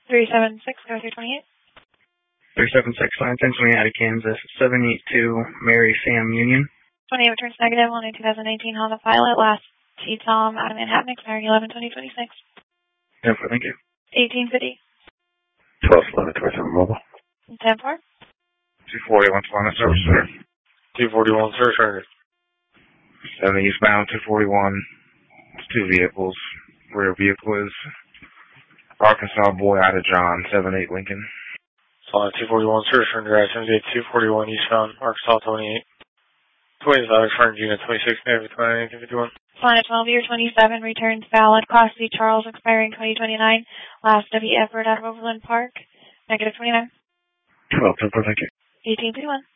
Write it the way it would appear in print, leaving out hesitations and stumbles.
376, go through 28. 376, line 1020 out of Kansas. 782, Mary Sam Union. 28 returns negative on a 2019 Honda Pilot. Last T-Tom out of Manhattan, expiring 11/20/26. Yeah, thank you. 1850. 1211 towards mobile. 10-4. 241 Planet Service Center. 241 Service Center. 7 eastbound, 241. It's 2 vehicles. Rear vehicle is Arkansas boy out of John, 78 Lincoln. Solid 241 Service Center Drive, 78 241 eastbound, Arkansas 28. 25 front unit 26 negative 29 51. Planet 12 year 27 returns valid. Class C Charles expiring 2029. Last W. Everett out of Overland Park. Negative 29. 12 thank you. 1851.